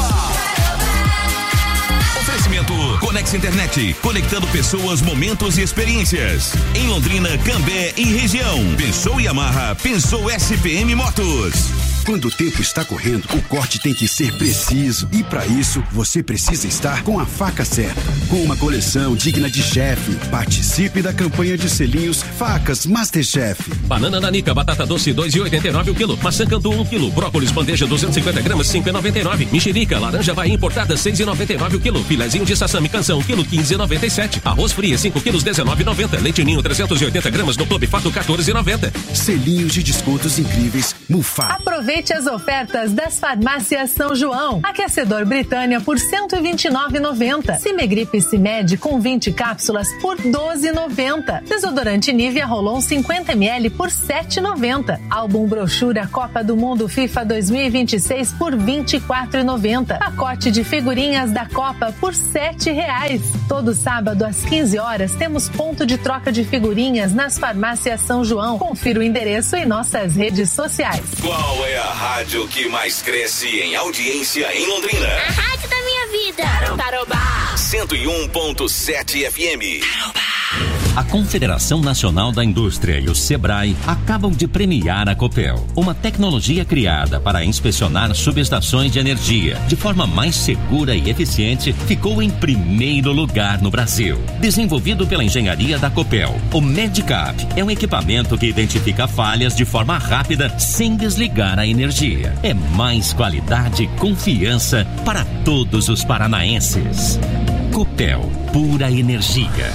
Oferecimento Conex Internet, conectando pessoas, momentos e experiências. Em Londrina, Cambé e região. Pensou Yamaha, pensou SPM Motos. Quando o tempo está correndo, o corte tem que ser preciso. E para isso, você precisa estar com a faca certa. Com uma coleção digna de chefe. Participe da campanha de selinhos Facas Masterchef. Banana nanica, batata doce, 2,89 o quilo. Maçã cantu, 1 quilo. Brócolis bandeja, 250 gramas, 5,99. Mexerica, laranja Bahia importada, 6,99 o quilo. Filezinho de sassami canção, quilo, 15,97. Arroz fria, 5 quilos, 19,90. Leite ninho, 380 gramas no Clube Fato, 14,90. Selinhos de descontos incríveis, Mufato. Aproveite as ofertas das farmácias São João. Aquecedor Britânia por R$129,90. Cimegripe Cimed com 20 cápsulas por R$12,90. Desodorante Nivea Rolon 50ml por R$7,90. Álbum brochura Copa do Mundo FIFA 2026 por R$24,90. Pacote de figurinhas da Copa por R$7. Todo sábado às 15 horas temos ponto de troca de figurinhas nas farmácias São João. Confira o endereço em nossas redes sociais. Qual é a rádio que mais cresce em audiência em Londrina? A rádio da minha vida. Tarobá. 101.7 FM. Tarobá. A Confederação Nacional da Indústria e o Sebrae acabam de premiar a Copel, uma tecnologia criada para inspecionar subestações de energia de forma mais segura e eficiente, ficou em primeiro lugar no Brasil. Desenvolvido pela engenharia da Copel, o Medicap é um equipamento que identifica falhas de forma rápida sem desligar a energia. É mais qualidade e confiança para todos os paranaenses. Copel, pura energia.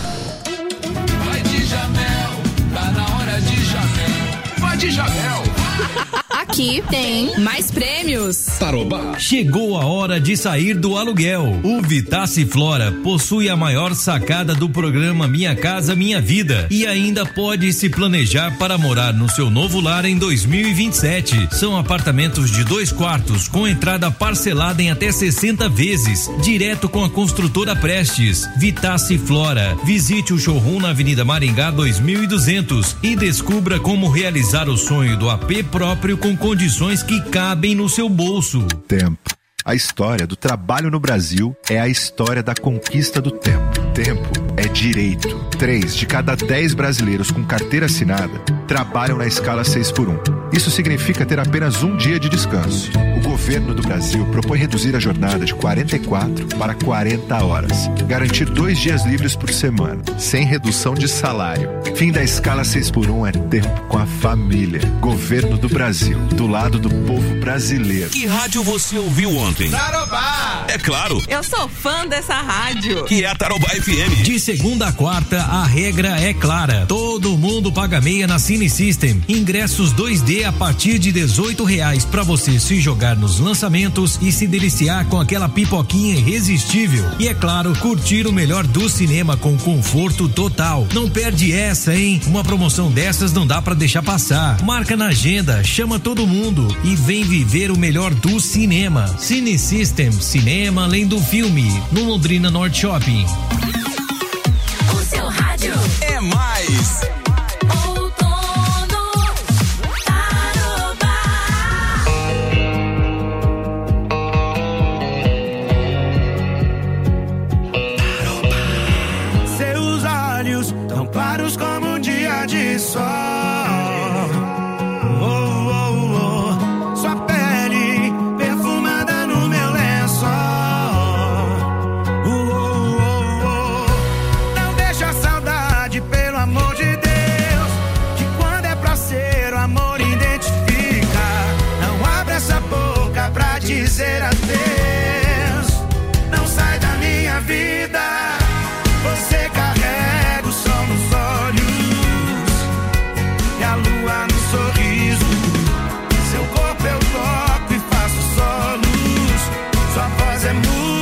Vai de Jamel, tá na hora de Jamel. Vai de Jamel. Aqui tem mais prêmios. Tarobá. Chegou a hora de sair do aluguel. O Vitace Flora possui a maior sacada do programa Minha Casa Minha Vida e ainda pode se planejar para morar no seu novo lar em 2027. São apartamentos de 2 quartos com entrada parcelada em até 60 vezes, direto com a construtora Prestes. Vitace Flora. Visite o showroom na Avenida Maringá 2200 e descubra como realizar o sonho do AP próprio com condições que cabem no seu bolso. Tempo. A história do trabalho no Brasil é a história da conquista do tempo. Tempo é direito. 3 de cada 10 brasileiros com carteira assinada trabalham na escala 6x1. Isso significa ter apenas um dia de descanso. O governo do Brasil propõe reduzir a jornada de 44 para 40 horas. Garantir 2 dias livres por semana, sem redução de salário. Fim da escala 6x1 é tempo com a família. Governo do Brasil, do lado do povo brasileiro. Que rádio você ouviu ontem? Tarobá! É claro. Eu sou fã dessa rádio. Que é a Tarobá FM. De segunda a quarta, a regra é clara. Todo mundo paga meia na Cine System. Ingressos 2D a partir de R$18 para você se jogar nos lançamentos e se deliciar com aquela pipoquinha irresistível. E é claro, curtir o melhor do cinema com conforto total. Não perde essa, hein? Uma promoção dessas não dá para deixar passar. Marca na agenda, chama todo mundo e vem viver o melhor do cinema. Cine System, cinema além do filme, no Londrina Norte Shopping. O seu rádio é mais. Claros como um dia de sol. Sua pele perfumada no meu lençol. Não deixa a saudade, pelo amor de Deus, que quando é pra ser o amor identifica. Não abre essa boca pra dizer adeus. Não sai da minha vida. Você carrega o sol nos olhos e a lua no sorriso. Seu corpo eu toco e faço solos. Sua voz é música.